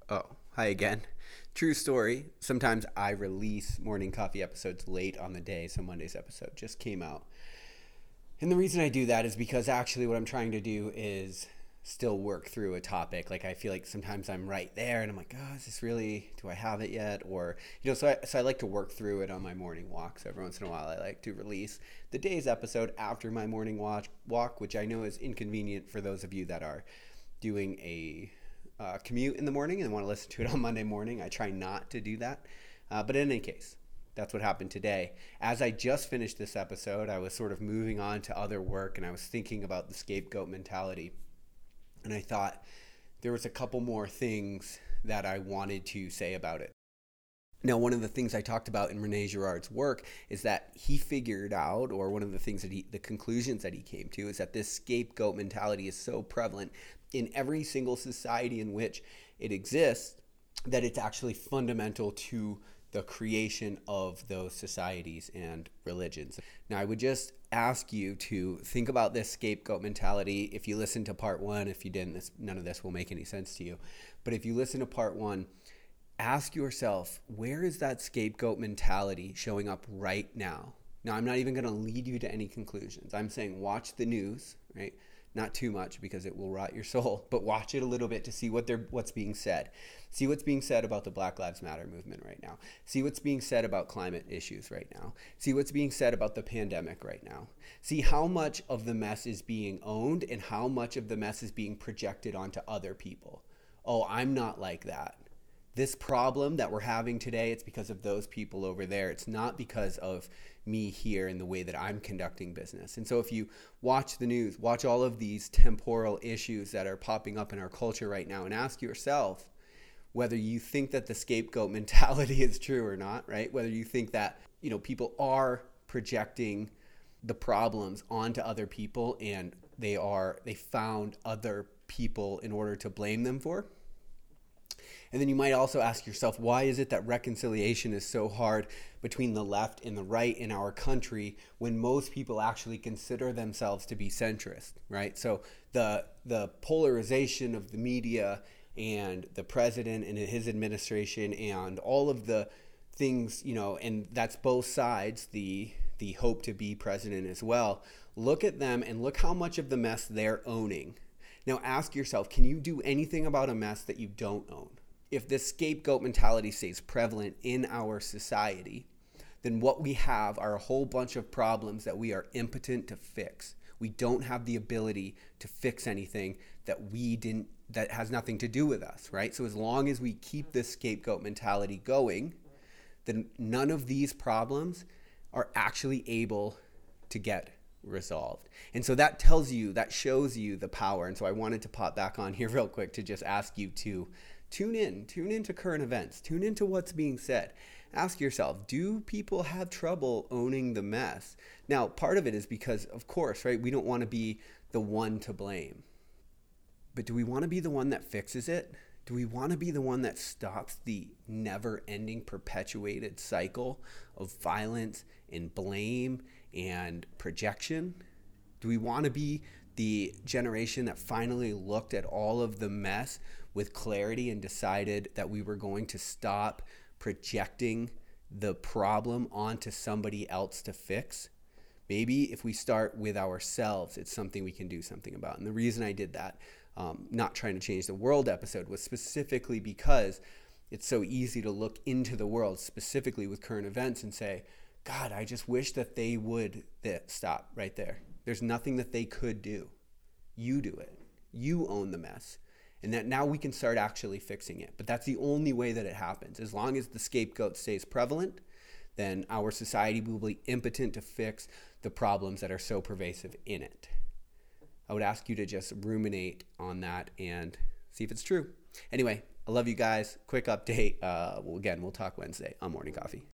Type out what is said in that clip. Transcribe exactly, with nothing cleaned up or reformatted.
Oh, hi again. True story. Sometimes I release morning coffee episodes late on the day, so Monday's episode just came out. And the reason I do that is because actually what I'm trying to do is still work through a topic. Like I feel like sometimes I'm right there and I'm like, oh, is this really, do I have it yet? Or, you know, so I, so I like to work through it on my morning walk. So every once in a while I like to release the day's episode after my morning walk, walk which I know is inconvenient for those of you that are doing a uh, commute in the morning and want to listen to it on Monday morning. I try not to do that. Uh, but in any case, that's what happened today. As I just finished this episode, I was sort of moving on to other work and I was thinking about the scapegoat mentality. And I thought there was a couple more things that I wanted to say about it. Now, one of the things I talked about in Rene Girard's work is that he figured out, or one of the things that he, the conclusions that he came to, is that this scapegoat mentality is so prevalent in every single society in which it exists that it's actually fundamental to the creation of those societies and religions. Now, I would just ask you to think about this scapegoat mentality. If you listen to part one, if you didn't, this, none of this will make any sense to you. But if you listen to part one, ask yourself, where is that scapegoat mentality showing up right now? Now, I'm not even going to lead you to any conclusions. I'm saying watch the news, right? Not too much because it will rot your soul, but watch it a little bit to see what they're, what's being said. See what's being said about the Black Lives Matter movement right now. See what's being said about climate issues right now. See what's being said about the pandemic right now. See how much of the mess is being owned and how much of the mess is being projected onto other people. Oh, I'm not like that. This problem that we're having today, it's because of those people over there. It's not because of me here in the way that I'm conducting business. And so if you watch the news, watch all of these temporal issues that are popping up in our culture right now and ask yourself whether you think that the scapegoat mentality is true or not, right? Whether you think that, you know, people are projecting the problems onto other people and they are, they found other people in order to blame them for. And then you might also ask yourself, why is it that reconciliation is so hard between the left and the right in our country when most people actually consider themselves to be centrist, right? So the the polarization of the media and the president and his administration and all of the things, you know, and that's both sides, the the hope to be president as well. Look at them and look how much of the mess they're owning. Now ask yourself, can you do anything about a mess that you don't own? If this scapegoat mentality stays prevalent in our society, then what we have are a whole bunch of problems that we are impotent to fix. We don't have the ability to fix anything that we didn't, that has nothing to do with us, right? So as long as we keep this scapegoat mentality going, then none of these problems are actually able to get resolved. And so that tells you, that shows you the power. And so I wanted to pop back on here real quick to just ask you to Tune in, tune into current events, tune into what's being said. Ask yourself, do people have trouble owning the mess? Now, part of it is because, of course, right, we don't want to be the one to blame. But do we want to be the one that fixes it? Do we want to be the one that stops the never-ending perpetuated cycle of violence and blame and projection? Do we want to be the generation that finally looked at all of the mess with clarity and decided that we were going to stop projecting the problem onto somebody else to fix? Maybe if we start with ourselves, it's something we can do something about. And the reason I did that, um, not trying to change the world episode, was specifically because it's so easy to look into the world, specifically with current events, and say, God, I just wish that they would that stop right there. There's nothing that they could do. You do it. You own the mess. And that now we can start actually fixing it. But that's the only way that it happens. As long as the scapegoat stays prevalent, then our society will be impotent to fix the problems that are so pervasive in it. I would ask you to just ruminate on that and see if it's true. Anyway, I love you guys. Quick update. Uh, well, again, we'll talk Wednesday on Morning Coffee.